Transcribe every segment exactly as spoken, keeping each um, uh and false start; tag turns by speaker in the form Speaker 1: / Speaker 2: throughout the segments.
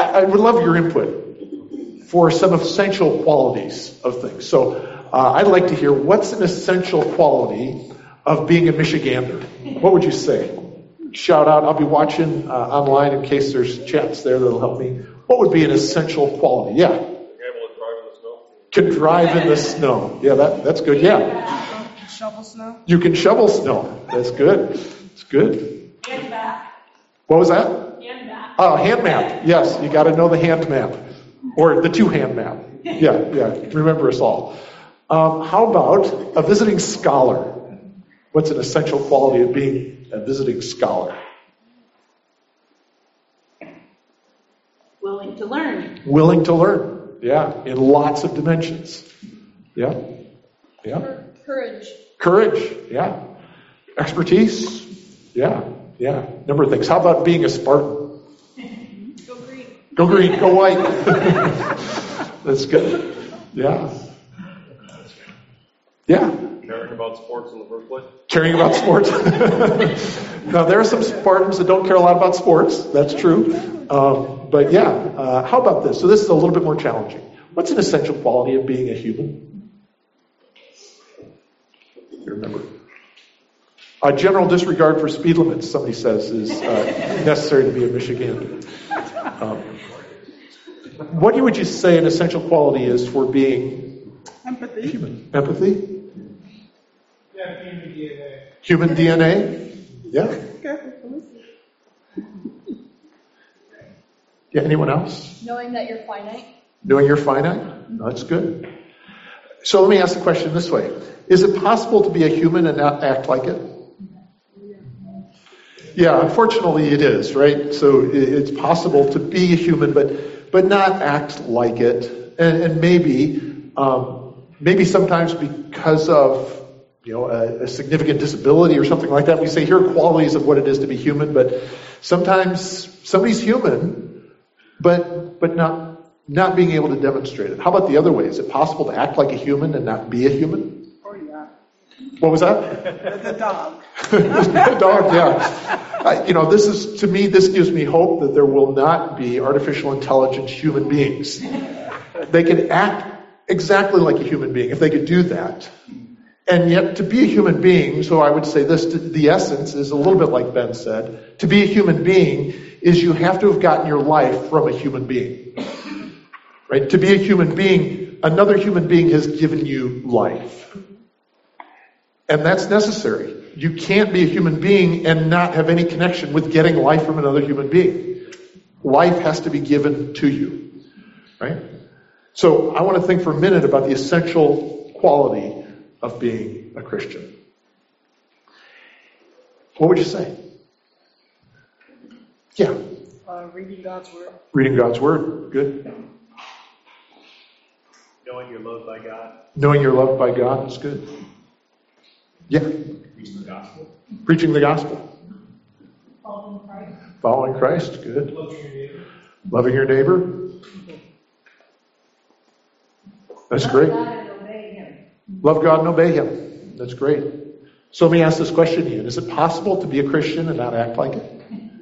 Speaker 1: I, I would love your input for some essential qualities of things. So uh, I'd like to hear, what's an essential quality of being a Michigander? What would you say? Shout out. I'll be watching uh, online in case there's chats there that'll help me. What would be an essential quality? Yeah. Can drive in the snow. Yeah, that, that's good. Yeah.
Speaker 2: Shovel snow.
Speaker 1: You can shovel snow. That's good. It's good.
Speaker 3: Hand map.
Speaker 1: What was that?
Speaker 3: Hand map.
Speaker 1: Oh, hand map. Yes, you got to know the hand map. Or the two-hand map. Yeah, yeah. Remember us all. Um, how about a visiting scholar? What's an essential quality of being a visiting scholar?
Speaker 3: Willing to learn.
Speaker 1: Willing to learn. Yeah, in lots of dimensions. Yeah. Yeah.
Speaker 3: Courage.
Speaker 1: Courage. Yeah. Expertise. Yeah. Yeah. Number of things. How about being a Spartan?
Speaker 3: Go green.
Speaker 1: Go green. Go white. That's good. Yeah. Yeah.
Speaker 4: Caring about sports in the first place?
Speaker 1: Caring about sports. Now, there are some Spartans that don't care a lot about sports. That's true. Um, but yeah, uh, how about this? So this is a little bit more challenging. What's an essential quality of being a human? You remember? A general disregard for speed limits, somebody says, is uh, necessary to be a Michigander. Um, what would you say an essential quality is for being
Speaker 2: Empathy.
Speaker 1: human? Empathy?
Speaker 5: Yeah, human D N A.
Speaker 1: Human D N A? Yeah. Yeah, anyone else?
Speaker 3: Knowing that you're finite.
Speaker 1: Knowing you're finite? No, that's good. So let me ask the question this way. Is it possible to be a human and not act like it? Yeah, unfortunately it is, right? So it's possible to be a human but but not act like it. And, and maybe, um, maybe sometimes because of you know, a, a significant disability or something like that, we say here are qualities of what it is to be human, but sometimes somebody's human, but but not not being able to demonstrate it. How about the other way? Is it possible to act like a human and not be a human?
Speaker 2: Oh, yeah.
Speaker 1: What was that?
Speaker 2: The dog.
Speaker 1: The dog, yeah. Uh, you know, this is, to me, this gives me hope that there will not be artificial intelligence human beings. They can act exactly like a human being if they could do that. And yet, to be a human being, so I would say this, the essence is a little bit like Ben said. To be a human being is you have to have gotten your life from a human being. Right? To be a human being, another human being has given you life. And that's necessary. You can't be a human being and not have any connection with getting life from another human being. Life has to be given to you. Right? So I want to think for a minute about the essential quality of being a Christian. What would you say? Yeah.
Speaker 2: Uh, reading God's Word.
Speaker 1: Reading God's Word. Good.
Speaker 4: Knowing you're loved by God.
Speaker 1: Knowing you're loved by God is good. Yeah.
Speaker 4: Preaching the gospel.
Speaker 1: Preaching the gospel.
Speaker 3: Following Christ.
Speaker 1: Following Christ. Good.
Speaker 5: Loving your neighbor.
Speaker 1: Loving your neighbor. That's great.
Speaker 3: Love God and obey Him.
Speaker 1: Love God and obey Him. That's great. So let me ask this question again. Is it possible to be a Christian and not act like it?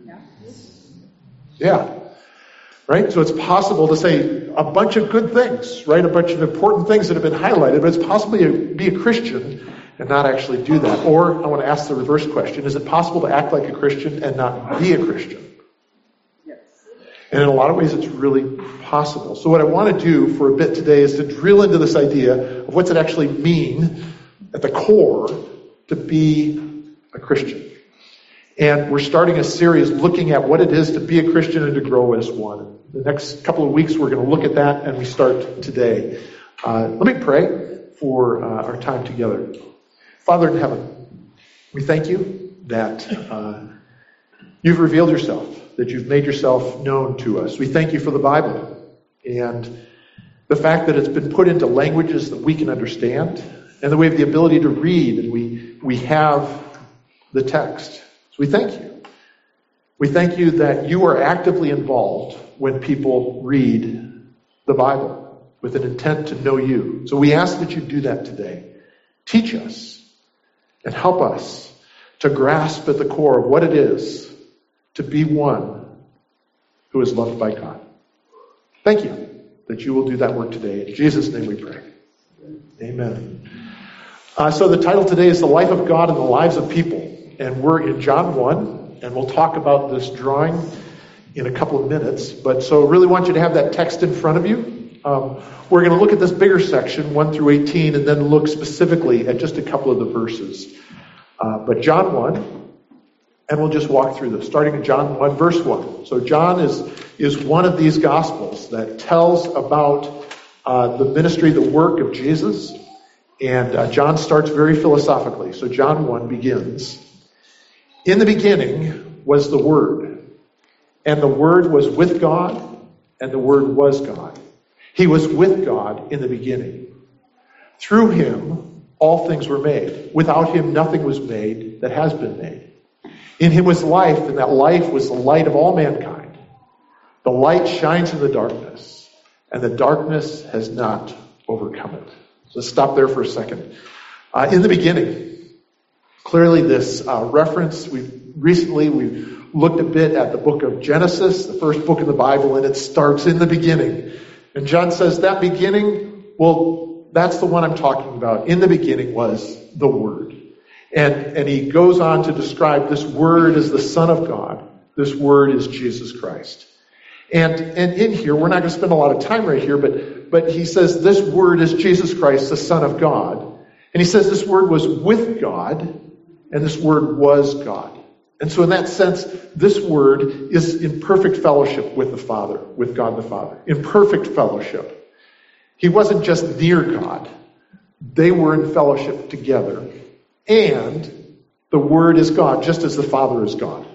Speaker 1: Yeah. Right? So it's possible to say a bunch of good things, right? A bunch of important things that have been highlighted, but it's possible to be a Christian and not actually do that. Or I want to ask the reverse question. Is it possible to act like a Christian and not be a Christian?
Speaker 2: Yes.
Speaker 1: And in a lot of ways, it's really possible. So what I want to do for a bit today is to drill into this idea of what's it actually mean at the core to be a Christian. And we're starting a series looking at what it is to be a Christian and to grow as one. The next couple of weeks, we're going to look at that, and we start today. Uh, let me pray for uh, our time together. Father in heaven, we thank you that uh, you've revealed yourself, that you've made yourself known to us. We thank you for the Bible and the fact that it's been put into languages that we can understand and that we have the ability to read and we, we have the text. So we thank you. We thank you that you are actively involved when people read the Bible with an intent to know you. So we ask that you do that today. Teach us and help us to grasp at the core of what it is to be one who is loved by God. Thank you that you will do that work today. In Jesus' name we pray. Amen. Uh, so the title today is The Life of God in the Lives of People. And we're in John one, and we'll talk about this drawing in a couple of minutes. But so I really want you to have that text in front of you. Um, we're going to look at this bigger section, one through eighteen, and then look specifically at just a couple of the verses. Uh, but John one, and we'll just walk through this, starting in John one, verse one. So John is, is one of these Gospels that tells about uh, the ministry, the work of Jesus. And uh, John starts very philosophically. So John one begins, "In the beginning was the Word, and the Word was with God, and the Word was God. He was with God in the beginning. Through him all things were made. Without him nothing was made that has been made. In him was life, and that life was the light of all mankind. The light shines in the darkness, and the darkness has not overcome it." So let's stop there for a second. Uh, in the beginning, clearly this uh, reference, we've recently we've looked a bit at the book of Genesis, the first book in the Bible, and it starts in the beginning. And John says that beginning, well, that's the one I'm talking about. In the beginning was the Word. And, and he goes on to describe this Word as the Son of God. This Word is Jesus Christ. And, and in here, we're not going to spend a lot of time right here, but, but he says this Word is Jesus Christ, the Son of God. And he says this Word was with God, and this Word was God. And so in that sense, this Word is in perfect fellowship with the Father, with God the Father. In perfect fellowship. He wasn't just near God. They were in fellowship together. And the Word is God, just as the Father is God.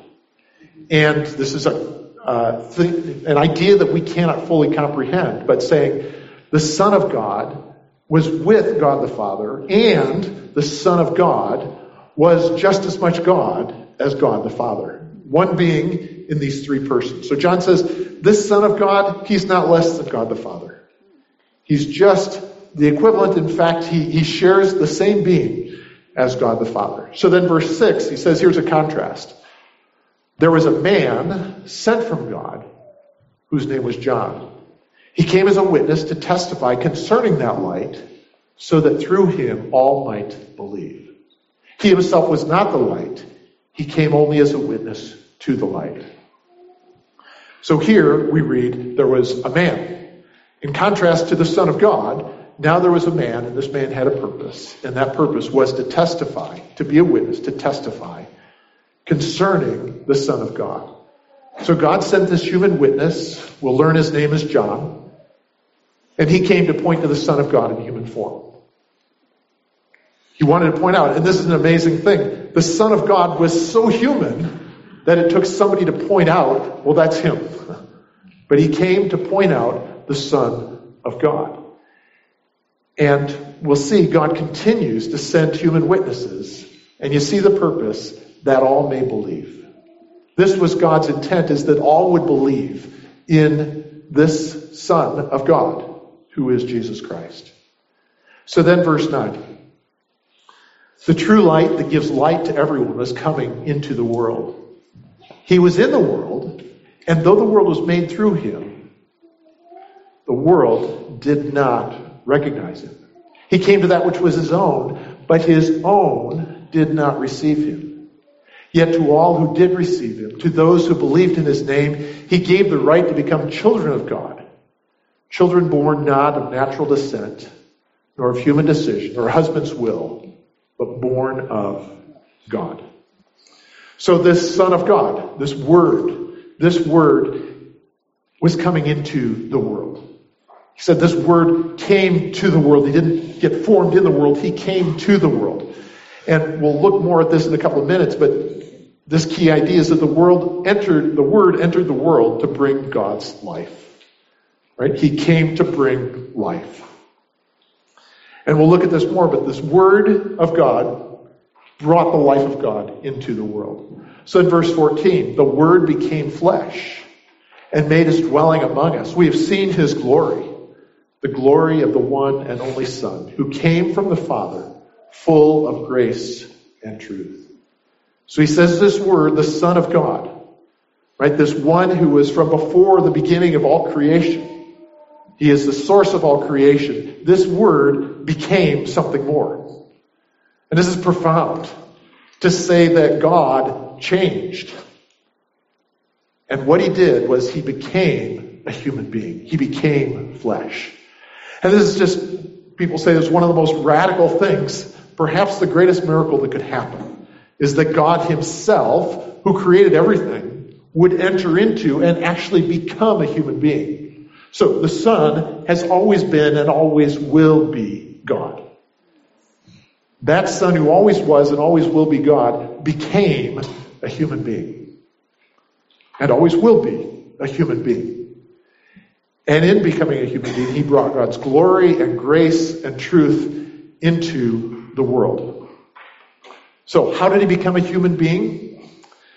Speaker 1: And this is a uh, thing, an idea that we cannot fully comprehend, but saying the Son of God was with God the Father, and the Son of God was just as much God as God the Father. One being in these three persons. So John says, this Son of God, he's not less than God the Father. He's just the equivalent. In fact, he, he shares the same being as God the Father. So then verse six, he says, here's a contrast. There was a man sent from God whose name was John. He came as a witness to testify concerning that light, so that through him all might believe. He himself was not the light. He came only as a witness to the light. So here we read there was a man. In contrast to the Son of God, now there was a man, and this man had a purpose. And that purpose was to testify, to be a witness, to testify concerning the Son of God. So God sent this human witness. We'll learn his name is John. And he came to point to the Son of God in human form. He wanted to point out, and this is an amazing thing, the Son of God was so human that it took somebody to point out, well, that's him. But he came to point out the Son of God. And we'll see God continues to send human witnesses, and you see the purpose, that all may believe. This was God's intent, is that all would believe in this Son of God, who is Jesus Christ. So then verse nine. The true light that gives light to everyone was coming into the world. He was in the world, and though the world was made through him, the world did not recognize him. He came to that which was his own, but his own did not receive him. Yet to all who did receive him, to those who believed in his name, he gave the right to become children of God. Children born not of natural descent, nor of human decision, or husband's will, but born of God. So this Son of God, this Word, this Word was coming into the world. He said this Word came to the world. He didn't get formed in the world. He came to the world. And we'll look more at this in a couple of minutes, but this key idea is that the world entered, the Word entered the world to bring God's life. Right? He came to bring life. And we'll look at this more, but this Word of God brought the life of God into the world. So in verse fourteen, the Word became flesh and made his dwelling among us. We have seen his glory, the glory of the one and only Son, who came from the Father, full of grace and truth. So he says this Word, the Son of God, right? This one who was from before the beginning of all creation, He is the source of all creation. This Word became something more. And this is profound, to say that God changed. And what he did was he became a human being. He became flesh. And this is just, people say this is one of the most radical things, perhaps the greatest miracle that could happen, is that God himself, who created everything, would enter into and actually become a human being. So the Son has always been and always will be God. That Son who always was and always will be God became a human being. And always will be a human being. And in becoming a human being, he brought God's glory and grace and truth into the world. So how did he become a human being?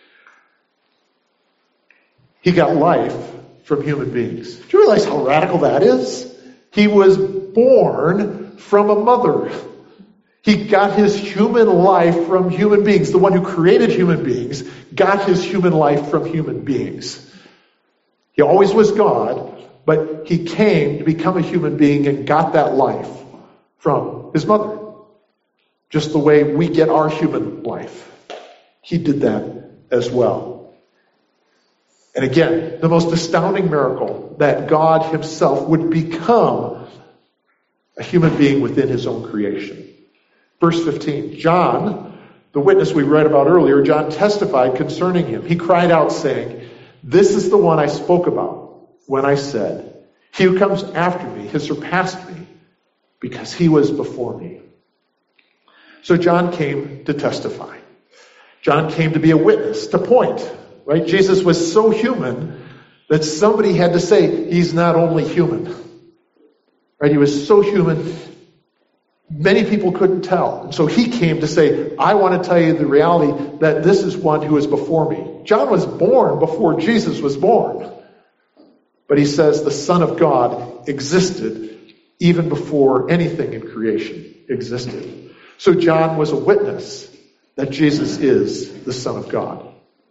Speaker 1: He got life from human beings. Do you realize how radical that is? He was born from a mother. He got his human life from human beings. The one who created human beings got his human life from human beings. He always was God, but he came to become a human being and got that life from his mother. Just the way we get our human life. He did that as well. And again, the most astounding miracle that God himself would become a human being within his own creation. Verse fifteen, John, the witness we read about earlier, John testified concerning him. He cried out saying, "This is the one I spoke about when I said, he who comes after me has surpassed me because he was before me." So John came to testify. John came to be a witness, to point, right? Jesus was so human that somebody had to say, he's not only human. Right? He was so human, many people couldn't tell. And so he came to say, I want to tell you the reality that this is one who is before me. John was born before Jesus was born. But he says the Son of God existed even before anything in creation existed. So John was a witness that Jesus is the Son of God.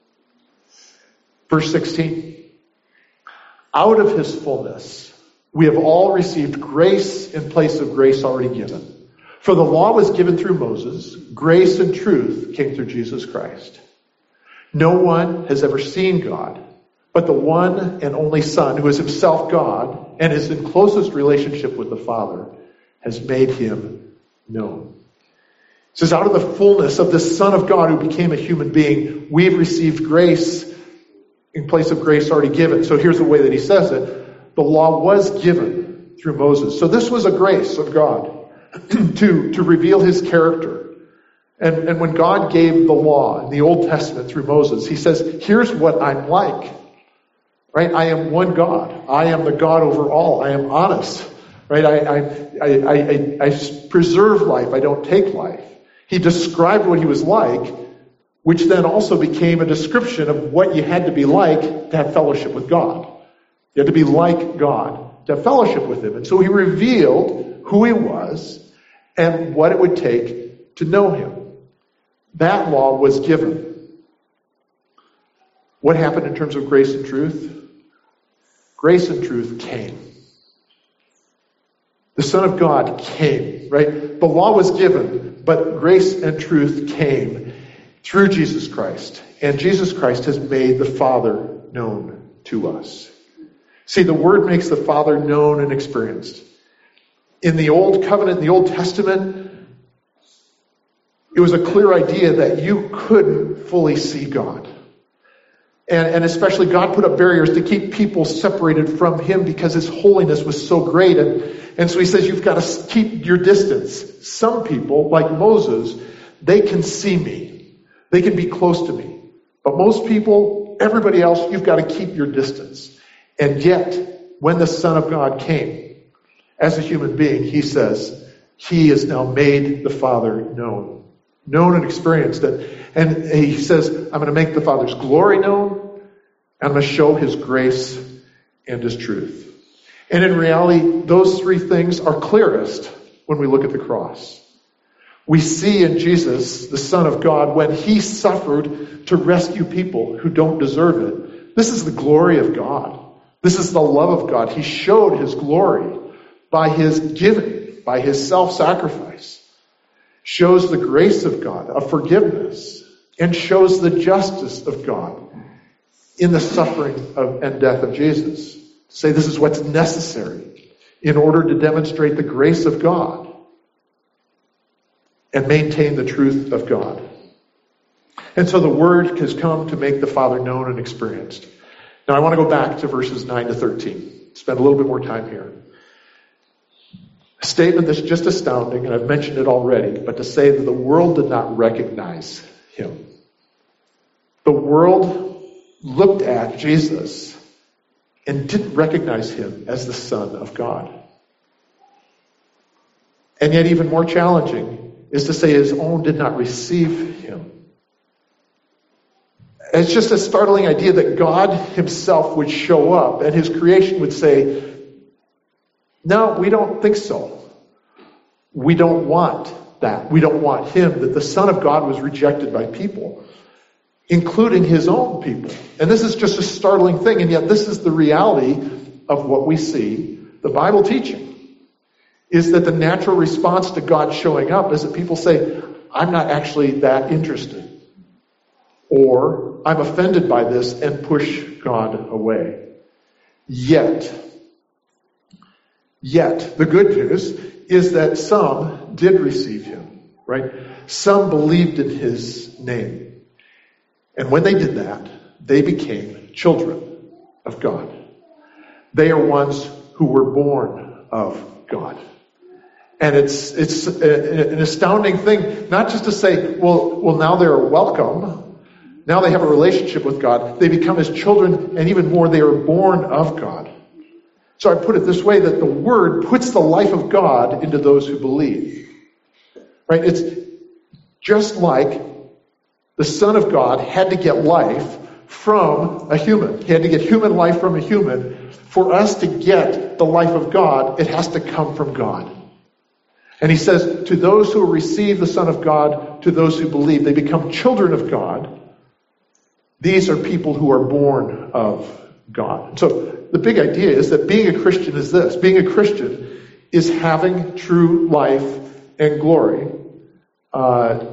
Speaker 1: Verse sixteen. Out of his fullness, we have all received grace in place of grace already given. For the law was given through Moses, grace and truth came through Jesus Christ. No one has ever seen God, but the one and only Son, who is himself God and is in closest relationship with the Father, has made him known. It says, out of the fullness of the Son of God who became a human being, we've received grace in place of grace already given. So here's the way that he says it. The law was given through Moses. So this was a grace of God to, to reveal his character. And, and when God gave the law in the Old Testament through Moses, he says, here's what I'm like. Right? I am one God. I am the God over all. I am honest. Right? I, I, I, I, I preserve life. I don't take life. He described what he was like, which then also became a description of what you had to be like to have fellowship with God. You had to be like God to have fellowship with him. And so he revealed who he was and what it would take to know him. That law was given. What happened in terms of grace and truth? Grace and truth came. The Son of God came, right? The law was given, but grace and truth came through Jesus Christ. And Jesus Christ has made the Father known to us. See, the Word makes the Father known and experienced. In the Old Covenant, in the Old Testament, it was a clear idea that you couldn't fully see God. And, and especially God put up barriers to keep people separated from him because his holiness was so great. And, and so he says you've got to keep your distance. Some people, like Moses, they can see me. They can be close to me. But most people, everybody else, you've got to keep your distance. And yet, when the Son of God came, as a human being, he says, he has now made the Father known. Known and experienced it. And he says, I'm going to make the Father's glory known, and I'm going to show his grace and his truth. And in reality, those three things are clearest when we look at the cross. We see in Jesus, the Son of God, when he suffered to rescue people who don't deserve it. This is the glory of God. This is the love of God. He showed his glory by his giving, by his self-sacrifice. Shows the grace of God, of forgiveness, and shows the justice of God in the suffering of, and death of Jesus. To say this is what's necessary in order to demonstrate the grace of God and maintain the truth of God. And so the Word has come to make the Father known and experienced. Now I want to go back to verses nine to thirteen. Spend a little bit more time here. A statement that's just astounding, and I've mentioned it already, but to say that the world did not recognize him. The world looked at Jesus and didn't recognize him as the Son of God. And yet even more challenging is to say his own did not receive him. It's just a startling idea that God himself would show up and his creation would say, no, we don't think so. We don't want that. We don't want him. That the Son of God was rejected by people, including his own people. And this is just a startling thing, and yet this is the reality of what we see the Bible teaching, is that the natural response to God showing up is that people say, I'm not actually that interested. Or, I'm offended by this and push God away. Yet, Yet, the good news is that some did receive him, right? Some believed in his name. And when they did that, they became children of God. They are ones who were born of God. And it's it's an astounding thing, not just to say, well, well, now they're welcome. Now they have a relationship with God. They become his children, and even more, they are born of God. So I put it this way, that the Word puts the life of God into those who believe. Right? It's just like the Son of God had to get life from a human. He had to get human life from a human. For us to get the life of God, it has to come from God. And he says, to those who receive the Son of God, to those who believe, they become children of God. These are people who are born of God. So the big idea is that being a Christian is this. Being a Christian is having true life and glory uh,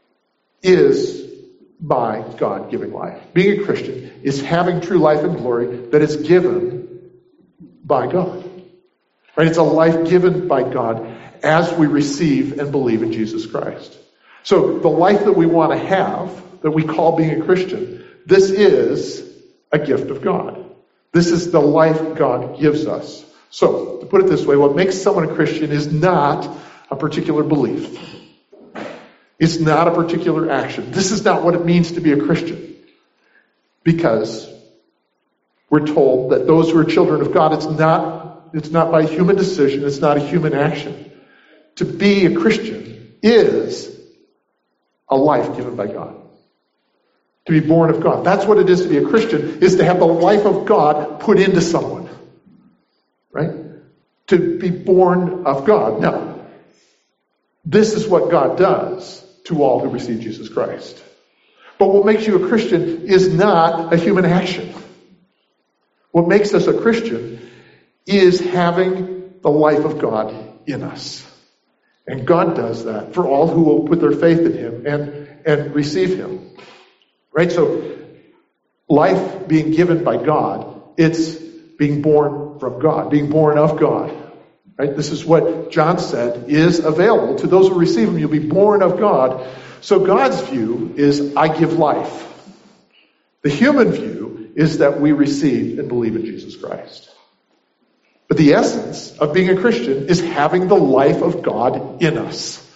Speaker 1: is by God giving life. Being a Christian is having true life and glory that is given by God. Right? It's a life given by God as we receive and believe in Jesus Christ. So the life that we want to have, that we call being a Christian, this is a gift of God. This is the life God gives us. So, to put it this way, what makes someone a Christian is not a particular belief. It's not a particular action. This is not what it means to be a Christian. Because we're told that those who are children of God, it's not, it's not by human decision, it's not a human action. To be a Christian is a life given by God. To be born of God. That's what it is to be a Christian, is to have the life of God put into someone. Right? To be born of God. Now, this is what God does to all who receive Jesus Christ. But what makes you a Christian is not a human action. What makes us a Christian is having the life of God in us. And God does that for all who will put their faith in him and, and receive him. Right? So, life being given by God, it's being born from God, being born of God. Right? This is what John said is available to those who receive him. You'll be born of God. So God's view is, I give life. The human view is that we receive and believe in Jesus Christ. But the essence of being a Christian is having the life of God in us,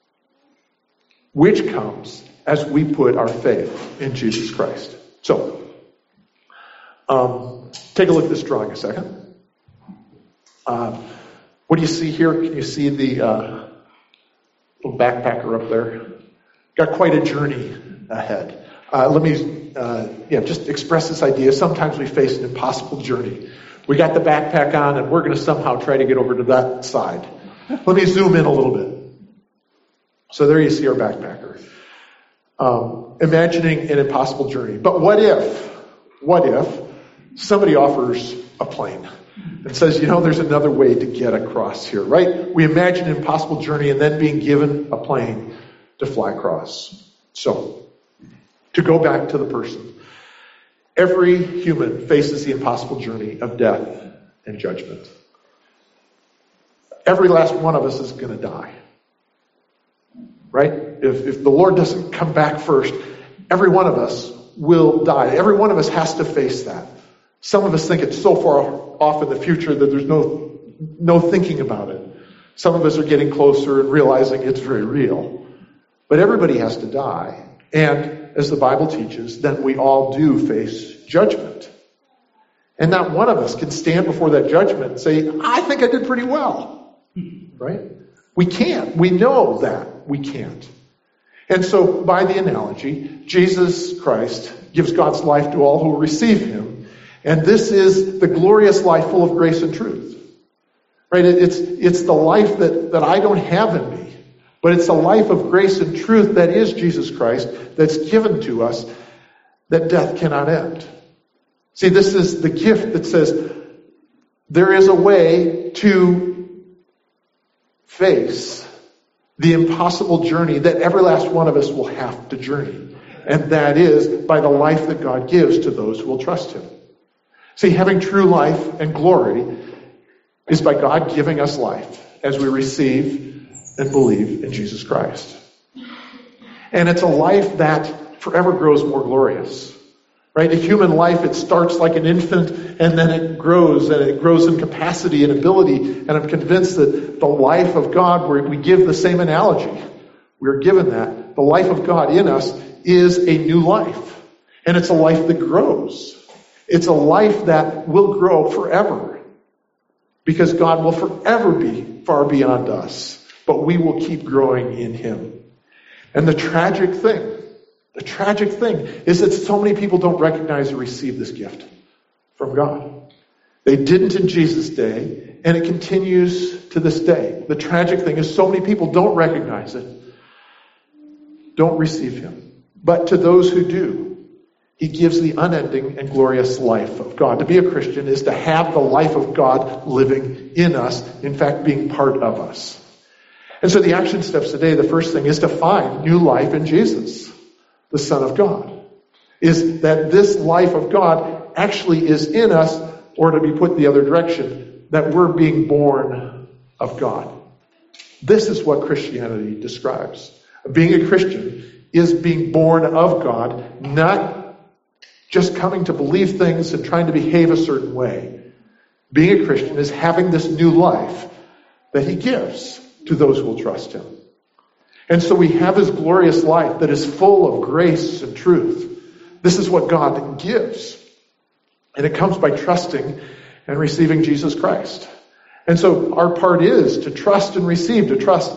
Speaker 1: which comes as we put our faith in Jesus Christ. So, um, take a look at this drawing a second. Uh, what do you see here? Can you see the uh, little backpacker up there? Got quite a journey ahead. Uh, let me uh, yeah, just express this idea. Sometimes we face an impossible journey. We got the backpack on and we're going to somehow try to get over to that side. Let me zoom in a little bit. So there you see our backpacker. Um, imagining an impossible journey. But what if, what if somebody offers a plane and says, you know, there's another way to get across here, right? We imagine an impossible journey and then being given a plane to fly across. So, to go back to the person, every human faces the impossible journey of death and judgment. Every last one of us is going to die. Right? If, if the Lord doesn't come back first, every one of us will die. Every one of us has to face that. Some of us think it's so far off in the future that there's no, no thinking about it. Some of us are getting closer and realizing it's very real. But everybody has to die. And as the Bible teaches, then we all do face judgment. And not one of us can stand before that judgment and say, I think I did pretty well. Right? We can't. We know that we can't. And so, by the analogy, Jesus Christ gives God's life to all who will receive him. And this is the glorious life full of grace and truth. Right? It's, it's the life that, that I don't have in me. But it's a life of grace and truth that is Jesus Christ that's given to us that death cannot end. See, this is the gift that says there is a way to face the impossible journey that every last one of us will have to journey. And that is by the life that God gives to those who will trust him. See, having true life and glory is by God giving us life as we receive and believe in Jesus Christ. And it's a life that forever grows more glorious. Right? A human life, it starts like an infant and then it grows and it grows in capacity and ability. And I'm convinced that the life of God, where we give the same analogy, we're given that. The life of God in us is a new life. And it's a life that grows. It's a life that will grow forever. Because God will forever be far beyond us. But we will keep growing in him. And the tragic thing, the tragic thing is that so many people don't recognize or receive this gift from God. They didn't in Jesus' day, and it continues to this day. The tragic thing is so many people don't recognize it, don't receive him. But to those who do, he gives the unending and glorious life of God. To be a Christian is to have the life of God living in us, in fact, being part of us. And so the action steps today, the first thing is to find new life in Jesus, the Son of God. Is that this life of God actually is in us, or to be put the other direction, that we're being born of God. This is what Christianity describes. Being a Christian is being born of God, not just coming to believe things and trying to behave a certain way. Being a Christian is having this new life that he gives to those who will trust him. And so we have his glorious life that is full of grace and truth. This is what God gives. And it comes by trusting and receiving Jesus Christ. And so our part is to trust and receive, to trust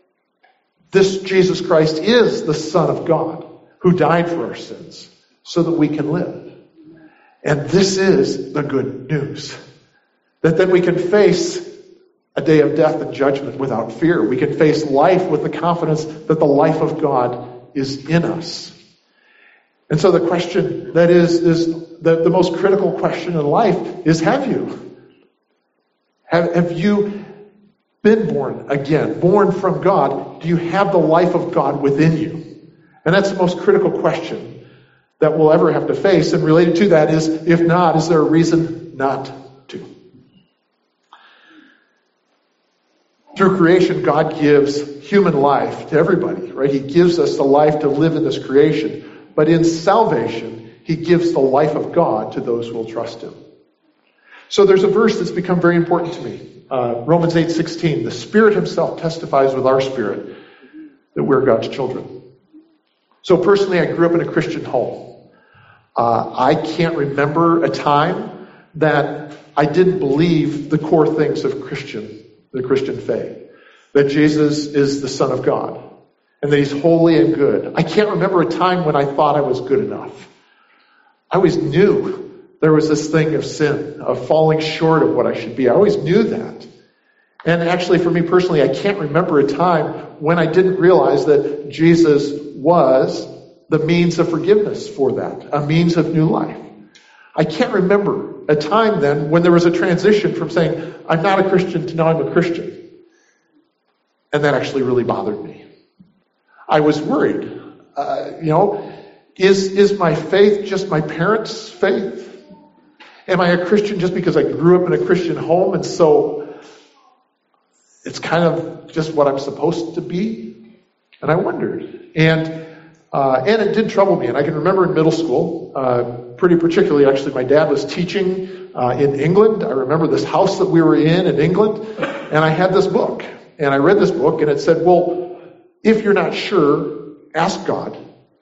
Speaker 1: this Jesus Christ is the Son of God who died for our sins so that we can live. And this is the good news. That then we can face a day of death and judgment without fear. We can face life with the confidence that the life of God is in us. And so the question that is, is the, the most critical question in life is, have you? Have, have you been born again, born from God? Do you have the life of God within you? And that's the most critical question that we'll ever have to face. And related to that is, if not, is there a reason not to? Through creation, God gives human life to everybody, right? He gives us the life to live in this creation. But in salvation, he gives the life of God to those who will trust him. So there's a verse that's become very important to me. Uh, Romans eight sixteen. The Spirit himself testifies with our spirit that we're God's children. So personally, I grew up in a Christian home. Uh, I can't remember a time that I didn't believe the core things of Christian, the Christian faith. That Jesus is the Son of God. And that he's holy and good. I can't remember a time when I thought I was good enough. I always knew there was this thing of sin, of falling short of what I should be. I always knew that. And actually, for me personally, I can't remember a time when I didn't realize that Jesus was the means of forgiveness for that, a means of new life. I can't remember a time then when there was a transition from saying, I'm not a Christian to now I'm a Christian. And that actually really bothered me. I was worried. Uh, you know, is, is my faith just my parents' faith? Am I a Christian just because I grew up in a Christian home and so it's kind of just what I'm supposed to be? And I wondered. And uh, and it did trouble me. And I can remember in middle school, uh, pretty particularly actually, my dad was teaching uh, in England. I remember this house that we were in in England, and I had this book. And I read this book, and it said, well, if you're not sure, ask God,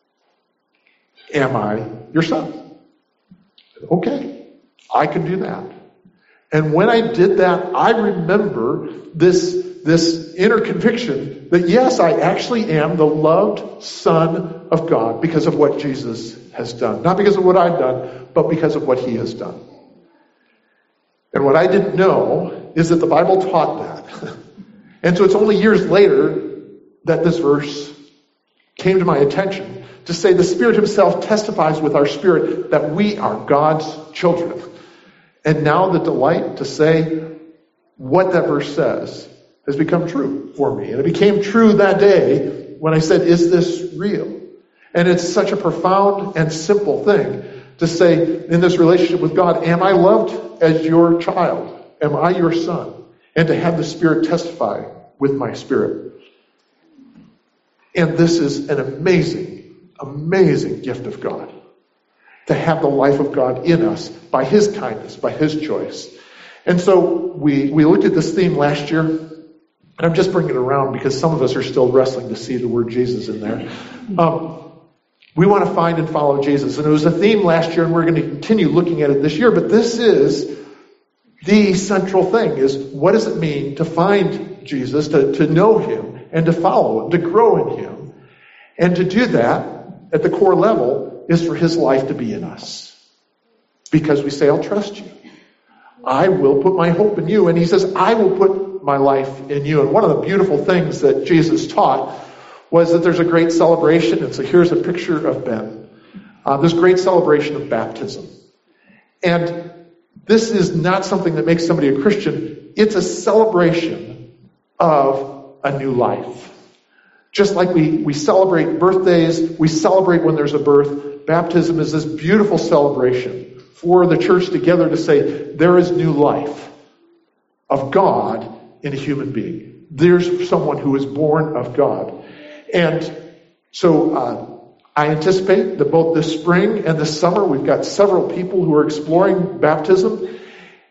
Speaker 1: am I your son? Okay, I can do that. And when I did that, I remember this, this inner conviction that yes, I actually am the loved son of God because of what Jesus has done. Not because of what I've done, but because of what he has done. And what I didn't know is that the Bible taught that. And so it's only years later that this verse came to my attention to say the Spirit himself testifies with our spirit that we are God's children. And now the delight to say what that verse says has become true for me. And it became true that day when I said, is this real? And it's such a profound and simple thing to say in this relationship with God, am I loved as your child? Am I your son? And to have the Spirit testify with my spirit. And this is an amazing, amazing gift of God. To have the life of God in us by his kindness, by his choice. And so we, we looked at this theme last year, and I'm just bringing it around because some of us are still wrestling to see the word Jesus in there. Um, we want to find and follow Jesus. And it was a theme last year, and we're going to continue looking at it this year. But this is the central thing, is what does it mean to find Jesus, to, to know him, and to follow him, to grow in him. And to do that, at the core level, is for his life to be in us. Because we say, I'll trust you. I will put my hope in you. And he says, I will put my life in you. And one of the beautiful things that Jesus taught was that there's a great celebration. And so here's a picture of Ben. Uh, this great celebration of baptism. And this is not something that makes somebody a Christian. It's a celebration of a new life. Just like we, we celebrate birthdays, we celebrate when there's a birth. Baptism is this beautiful celebration for the church together to say there is new life of God in a human being. There's someone who is born of God. And so uh, I anticipate that both this spring and this summer we've got several people who are exploring baptism.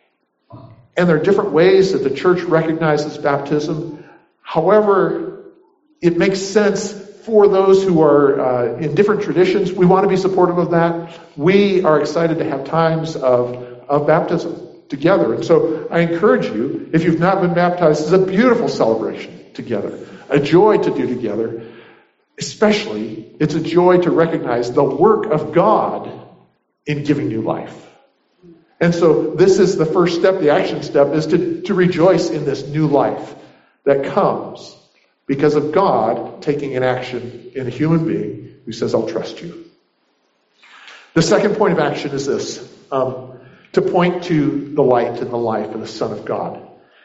Speaker 1: And there are different ways that the church recognizes baptism. However, it makes sense for those who are uh, in different traditions. We want to be supportive of that. We are excited to have times of, of baptism together. And so I encourage you, if you've not been baptized, it's a beautiful celebration together. A joy to do together. Especially, it's a joy to recognize the work of God in giving you life. And so this is the first step, the action step, is to, to rejoice in this new life that comes because of God taking an action in a human being who says, I'll trust you. The second point of action is this, um, to point to the light and the life of the Son of God.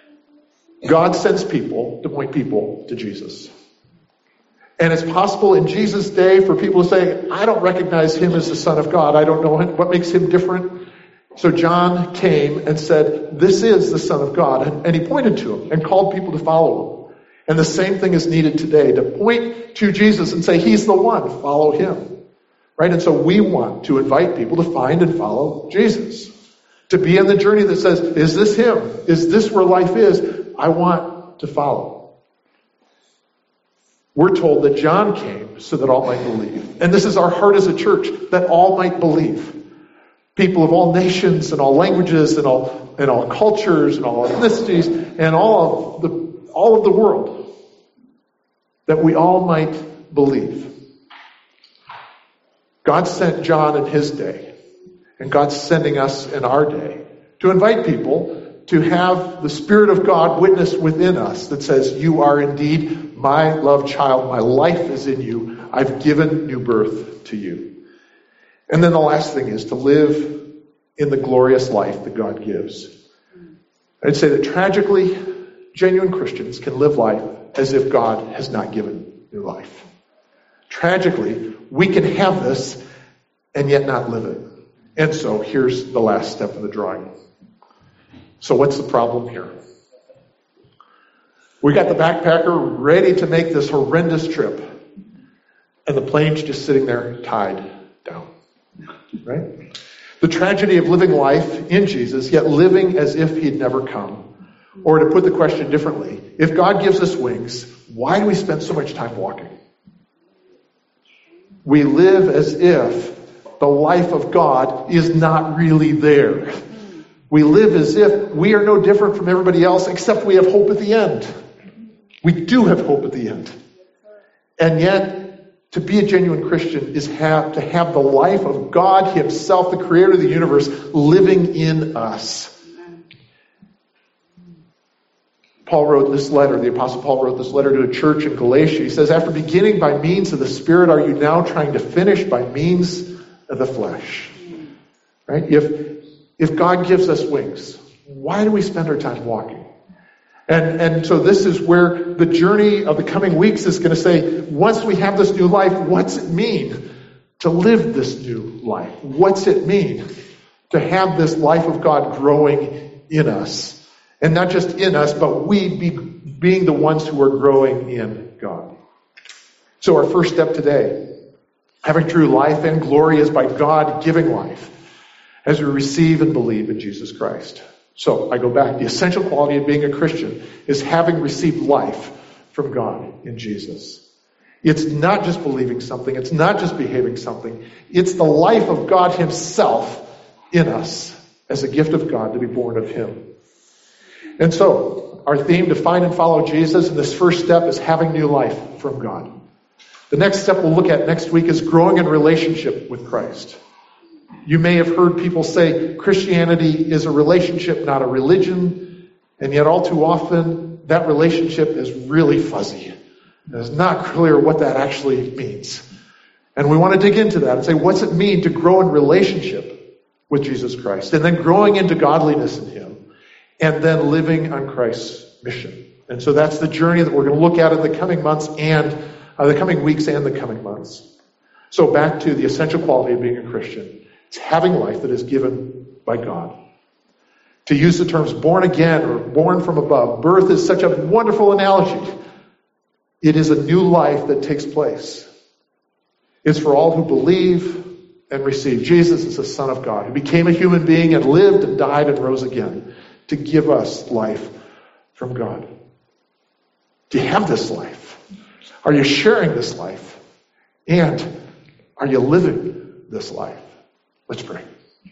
Speaker 1: God sends people to point people to Jesus. And it's possible in Jesus' day for people to say, I don't recognize him as the Son of God. I don't know him. What makes him different. So John came and said, this is the Son of God. And, and he pointed to him and called people to follow him. And the same thing is needed today, to point to Jesus and say, he's the one, follow him. Right? And so we want to invite people to find and follow Jesus. To be on the journey that says, is this him? Is this where life is? I want to follow. We're told that John came so that all might believe. And this is our heart as a church, that all might believe. People of all nations and all languages and all and all cultures and all ethnicities and all of the all of the world, that we all might believe. God sent John in his day, and God's sending us in our day to invite people to have the Spirit of God witness within us that says, you are indeed my loved child, my life is in you, I've given new birth to you. And then the last thing is to live in the glorious life that God gives. I'd say that tragically, genuine Christians can live life as if God has not given new life. Tragically, we can have this and yet not live it. And so here's the last step of the drawing. So what's the problem here? We got the backpacker ready to make this horrendous trip, and the plane's just sitting there tied down. Right? The tragedy of living life in Jesus, yet living as if he'd never come. Or to put the question differently, if God gives us wings, why do we spend so much time walking? We live as if the life of God is not really there. We live as if we are no different from everybody else, except we have hope at the end. We do have hope at the end. And yet, to be a genuine Christian is have, to have the life of God himself, the creator of the universe, living in us. Paul wrote this letter, the Apostle Paul wrote this letter to a church in Galatia. He says, after beginning by means of the Spirit, are you now trying to finish by means of the flesh? Right? If, if God gives us wings, why do we spend our time walking? And, and so this is where the journey of the coming weeks is going to say, once we have this new life, what's it mean to live this new life? What's it mean to have this life of God growing in us? And not just in us, but we be, being the ones who are growing in God. So our first step today, having true life and glory, is by God giving life as we receive and believe in Jesus Christ. So I go back. The essential quality of being a Christian is having received life from God in Jesus. It's not just believing something. It's not just behaving something. It's the life of God himself in us as a gift of God to be born of him. And so, our theme, to find and follow Jesus, and this first step is having new life from God. The next step we'll look at next week is growing in relationship with Christ. You may have heard people say Christianity is a relationship, not a religion, and yet all too often that relationship is really fuzzy. It's not clear what that actually means. And we want to dig into that and say, what's it mean to grow in relationship with Jesus Christ? And then growing into godliness in him. And then living on Christ's mission. And so that's the journey that we're going to look at in the coming months and uh, the coming weeks and the coming months. So back to the essential quality of being a Christian. It's having life that is given by God. To use the terms born again or born from above, birth is such a wonderful analogy. It is a new life that takes place. It's for all who believe and receive Jesus as the Son of God, who became a human being and lived and died and rose again to give us life from God. Do you have this life? Are you sharing this life? And are you living this life? Let's pray.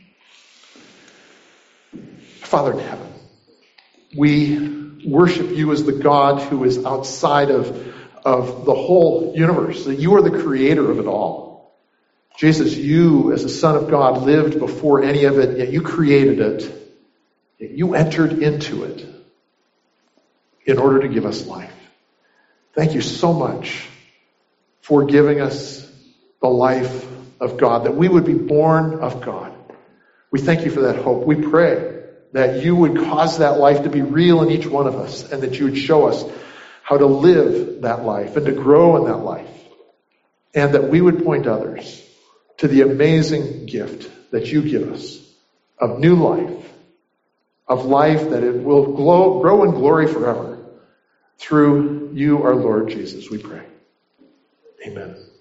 Speaker 1: Father in heaven, we worship you as the God who is outside of, of the whole universe, that you are the creator of it all. Jesus, you as the Son of God lived before any of it, yet you created it. You entered into it in order to give us life. Thank you so much for giving us the life of God, that we would be born of God. We thank you for that hope. We pray that you would cause that life to be real in each one of us, and that you would show us how to live that life and to grow in that life, and that we would point others to the amazing gift that you give us of new life, of life that it will glow, grow in glory forever. Through you, our Lord Jesus, we pray. Amen.